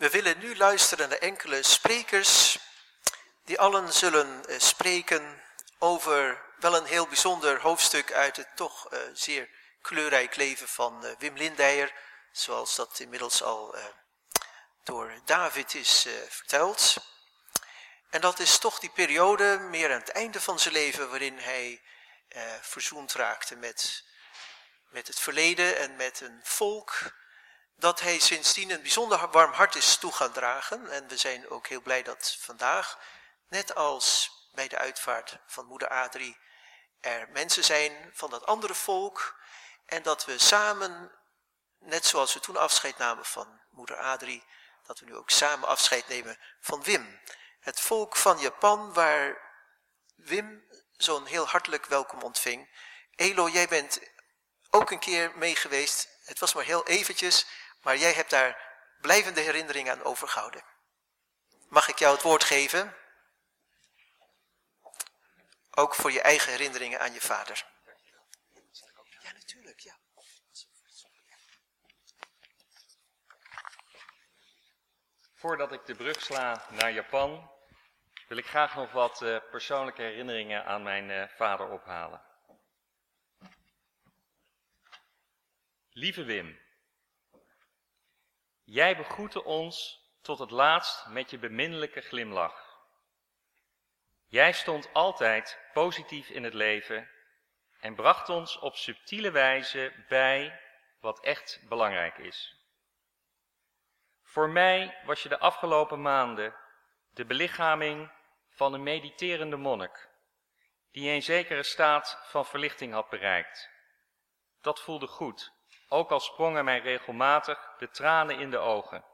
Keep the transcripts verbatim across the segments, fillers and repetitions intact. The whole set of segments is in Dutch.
We willen nu luisteren naar enkele sprekers die allen zullen uh, spreken over wel een heel bijzonder hoofdstuk uit het toch uh, zeer kleurrijk leven van uh, Wim Lindeyer, zoals dat inmiddels al uh, door David is uh, verteld. En dat is toch die periode, meer aan het einde van zijn leven, waarin hij uh, verzoend raakte met, met het verleden en met een volk, dat hij sindsdien een bijzonder warm hart is toe gaan dragen. En we zijn ook heel blij dat vandaag, net als bij de uitvaart van moeder Adrie, er mensen zijn van dat andere volk. En dat we samen, net zoals we toen afscheid namen van moeder Adrie, dat we nu ook samen afscheid nemen van Wim. Het volk van Japan, waar Wim zo'n heel hartelijk welkom ontving. Elo, jij bent ook een keer mee geweest. Het was maar heel eventjes, maar jij hebt daar blijvende herinneringen aan overgehouden. Mag ik jou het woord geven? Ook voor je eigen herinneringen aan je vader. Ja, natuurlijk, ja. Voordat ik de brug sla naar Japan, wil ik graag nog wat uh, persoonlijke herinneringen aan mijn uh, vader ophalen. Lieve Wim, jij begroette ons tot het laatst met je beminnelijke glimlach. Jij stond altijd positief in het leven en bracht ons op subtiele wijze bij wat echt belangrijk is. Voor mij was je de afgelopen maanden de belichaming van een mediterende monnik, die een zekere staat van verlichting had bereikt. Dat voelde goed, ook al sprongen mij regelmatig de tranen in de ogen.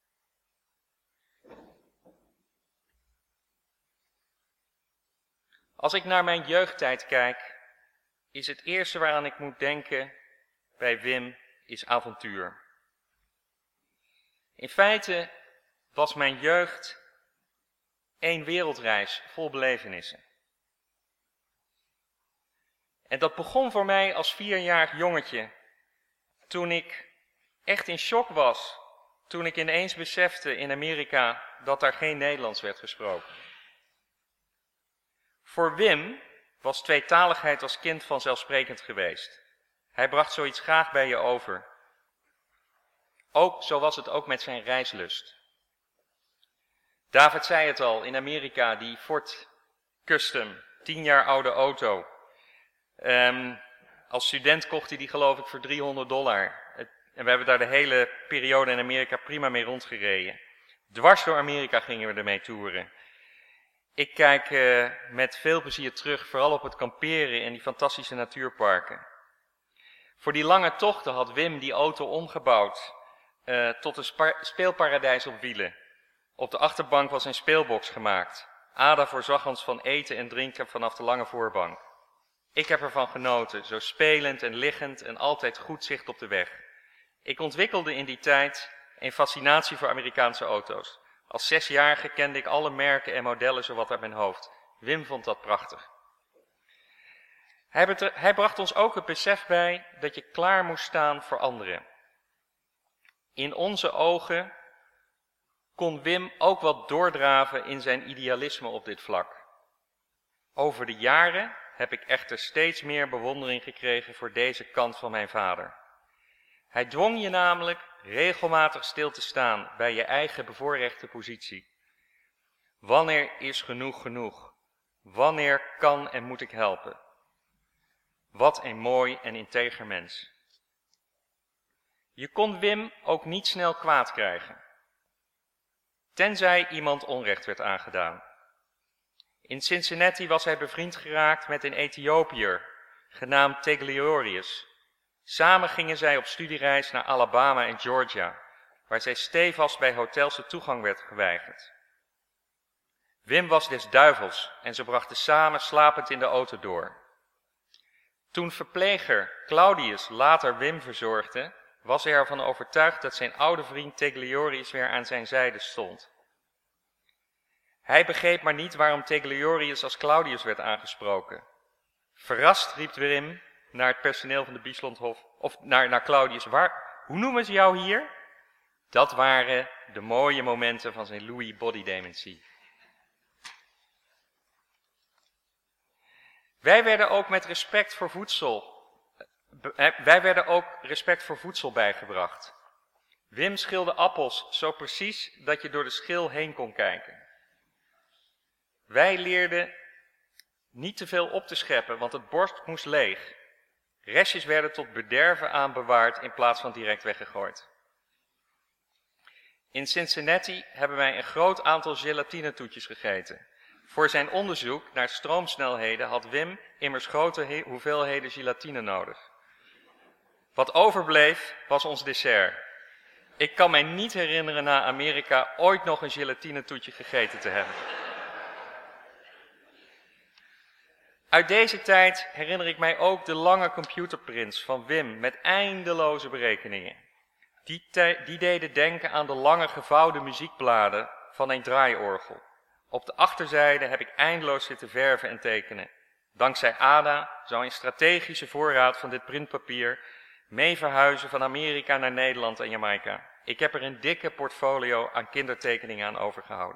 Als ik naar mijn jeugdtijd kijk, is het eerste waaraan ik moet denken bij Wim is avontuur. In feite was mijn jeugd één wereldreis vol belevenissen. En dat begon voor mij als vierjarig jongetje, toen ik echt in shock was, toen ik ineens besefte in Amerika dat daar geen Nederlands werd gesproken. Voor Wim was tweetaligheid als kind vanzelfsprekend geweest. Hij bracht zoiets graag bij je over. Ook, zo was het ook met zijn reislust. David zei het al, in Amerika, die Ford Custom, tien jaar oude auto. Um, als student kocht hij die geloof ik voor driehonderd dollar. Het, en we hebben daar de hele periode in Amerika prima mee rondgereden. Dwars door Amerika gingen we ermee toeren. Ik kijk uh, met veel plezier terug, vooral op het kamperen in die fantastische natuurparken. Voor die lange tochten had Wim die auto omgebouwd uh, tot een spa- speelparadijs op wielen. Op de achterbank was een speelbox gemaakt. Ada voorzag ons van eten en drinken vanaf de lange voorbank. Ik heb ervan genoten, zo spelend en liggend en altijd goed zicht op de weg. Ik ontwikkelde in die tijd een fascinatie voor Amerikaanse auto's. Als zesjarige kende ik alle merken en modellen zowat uit mijn hoofd. Wim vond dat prachtig. Hij, betre- hij bracht ons ook het besef bij dat je klaar moest staan voor anderen. In onze ogen kon Wim ook wat doordraven in zijn idealisme op dit vlak. Over de jaren heb ik echter steeds meer bewondering gekregen voor deze kant van mijn vader. Hij dwong je namelijk regelmatig stil te staan bij je eigen bevoorrechte positie. Wanneer is genoeg genoeg? Wanneer kan en moet ik helpen? Wat een mooi en integer mens. Je kon Wim ook niet snel kwaad krijgen, tenzij iemand onrecht werd aangedaan. In Cincinnati was hij bevriend geraakt met een Ethiopiër, genaamd Tegliorius. Samen gingen zij op studiereis naar Alabama en Georgia, waar zij stevast bij hotels de toegang werd geweigerd. Wim was des duivels en ze brachten samen slapend in de auto door. Toen verpleger Claudius later Wim verzorgde, was hij ervan overtuigd dat zijn oude vriend Tegliorius weer aan zijn zijde stond. Hij begreep maar niet waarom Tegliorius als Claudius werd aangesproken. Verrast riep Wim naar het personeel van de Bieslandhof, of naar, naar Claudius, waar, hoe noemen ze jou hier? Dat waren de mooie momenten van zijn Lewy body dementie. Wij werden ook met respect voor voedsel, wij werden ook respect voor voedsel bijgebracht. Wim schilde appels zo precies dat je door de schil heen kon kijken. Wij leerden niet te veel op te scheppen, want het bord moest leeg. Restjes werden tot bederven aanbewaard in plaats van direct weggegooid. In Cincinnati hebben wij een groot aantal gelatinetoetjes gegeten. Voor zijn onderzoek naar stroomsnelheden had Wim immers grote hoeveelheden gelatine nodig. Wat overbleef was ons dessert. Ik kan mij niet herinneren na Amerika ooit nog een gelatinetoetje gegeten te hebben. Uit deze tijd herinner ik mij ook de lange computerprints van Wim met eindeloze berekeningen. Die, die deden denken aan de lange gevouwde muziekbladen van een draaiorgel. Op de achterzijde heb ik eindeloos zitten verven en tekenen. Dankzij Ada zou een strategische voorraad van dit printpapier mee verhuizen van Amerika naar Nederland en Jamaica. Ik heb er een dikke portfolio aan kindertekeningen aan overgehouden.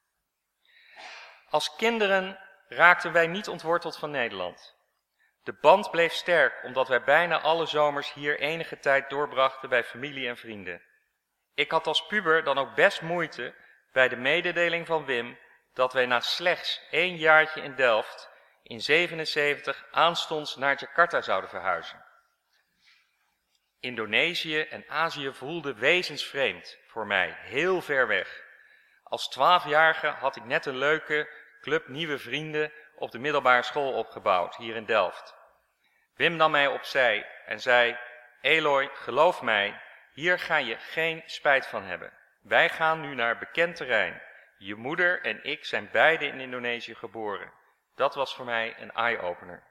Als kinderen raakten wij niet ontworteld van Nederland. De band bleef sterk, omdat wij bijna alle zomers hier enige tijd doorbrachten bij familie en vrienden. Ik had als puber dan ook best moeite bij de mededeling van Wim dat wij na slechts één jaartje in Delft in zevenenzeventig aanstonds naar Jakarta zouden verhuizen. Indonesië en Azië voelden wezensvreemd voor mij, heel ver weg. Als twaalfjarige had ik net een leuke club nieuwe vrienden op de middelbare school opgebouwd, hier in Delft. Wim nam mij opzij en zei: Eloy, geloof mij, hier ga je geen spijt van hebben. Wij gaan nu naar bekend terrein. Je moeder en ik zijn beide in Indonesië geboren. Dat was voor mij een eye-opener.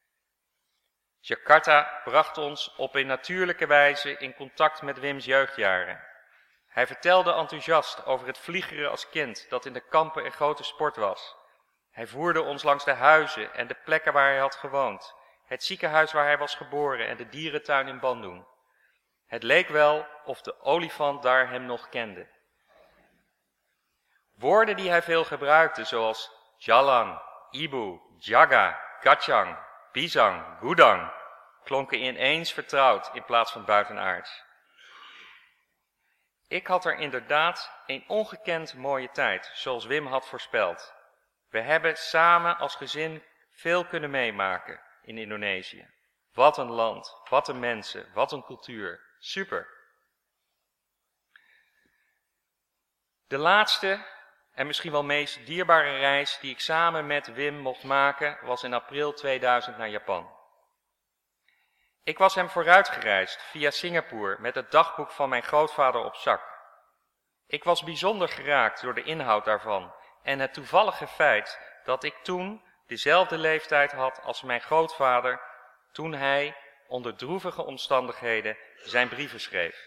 Jakarta bracht ons op een natuurlijke wijze in contact met Wim's jeugdjaren. Hij vertelde enthousiast over het vliegeren als kind dat in de kampen een grote sport was. Hij voerde ons langs de huizen en de plekken waar hij had gewoond, het ziekenhuis waar hij was geboren en de dierentuin in Bandung. Het leek wel of de olifant daar hem nog kende. Woorden die hij veel gebruikte, zoals jalan, ibu, jaga, kacang, pisang, gudang, klonken ineens vertrouwd in plaats van buitenaards. Ik had er inderdaad een ongekend mooie tijd, zoals Wim had voorspeld. We hebben samen als gezin veel kunnen meemaken in Indonesië. Wat een land, wat een mensen, wat een cultuur. Super. De laatste en misschien wel meest dierbare reis die ik samen met Wim mocht maken was in april tweeduizend naar Japan. Ik was hem vooruitgereisd via Singapore met het dagboek van mijn grootvader op zak. Ik was bijzonder geraakt door de inhoud daarvan en het toevallige feit dat ik toen dezelfde leeftijd had als mijn grootvader toen hij onder droevige omstandigheden zijn brieven schreef.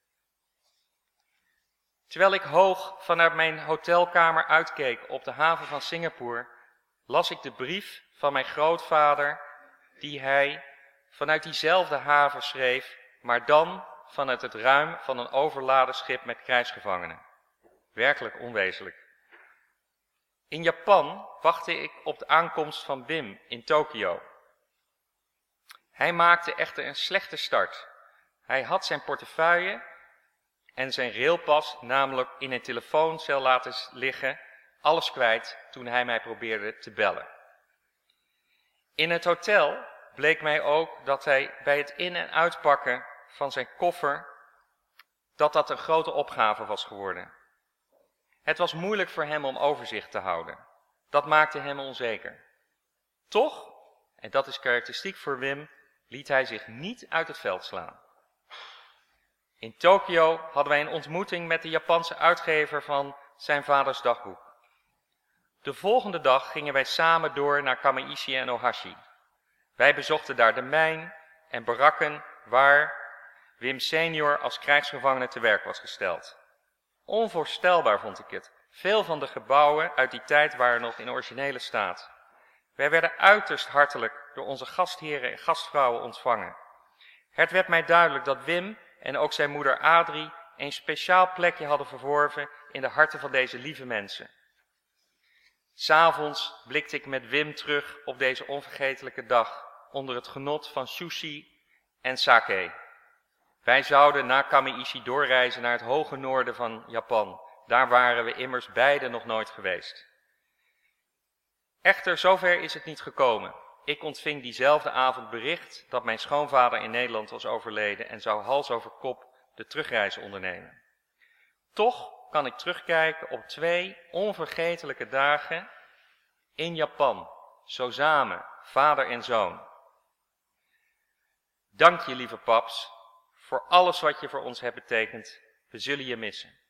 Terwijl ik hoog vanuit mijn hotelkamer uitkeek op de haven van Singapore, las ik de brief van mijn grootvader die hij vanuit diezelfde haven schreef, maar dan vanuit het ruim van een overladen schip met krijgsgevangenen. Werkelijk onwezenlijk. In Japan wachtte ik op de aankomst van Wim in Tokio. Hij maakte echter een slechte start. Hij had zijn portefeuille en zijn railpas namelijk in een telefooncel laten liggen, alles kwijt toen hij mij probeerde te bellen. In het hotel bleek mij ook dat hij bij het in- en uitpakken van zijn koffer, dat dat een grote opgave was geworden. Het was moeilijk voor hem om overzicht te houden. Dat maakte hem onzeker. Toch, en dat is karakteristiek voor Wim, liet hij zich niet uit het veld slaan. In Tokio hadden wij een ontmoeting met de Japanse uitgever van zijn vaders dagboek. De volgende dag gingen wij samen door naar Kamaishi en Ohashi. Wij bezochten daar de mijn en barakken waar Wim senior als krijgsgevangene te werk was gesteld. Onvoorstelbaar vond ik het. Veel van de gebouwen uit die tijd waren nog in originele staat. Wij werden uiterst hartelijk door onze gastheren en gastvrouwen ontvangen. Het werd mij duidelijk dat Wim en ook zijn moeder Adrie een speciaal plekje hadden verworven in de harten van deze lieve mensen. 'S'avonds blikte ik met Wim terug op deze onvergetelijke dag onder het genot van sushi en sake. Wij zouden na Kamaishi doorreizen naar het hoge noorden van Japan. Daar waren we immers beiden nog nooit geweest. Echter, zover is het niet gekomen. Ik ontving diezelfde avond bericht dat mijn schoonvader in Nederland was overleden en zou hals over kop de terugreis ondernemen. Toch kan ik terugkijken op twee onvergetelijke dagen in Japan, zo samen, vader en zoon. Dank je, lieve paps, voor alles wat je voor ons hebt betekend. We zullen je missen.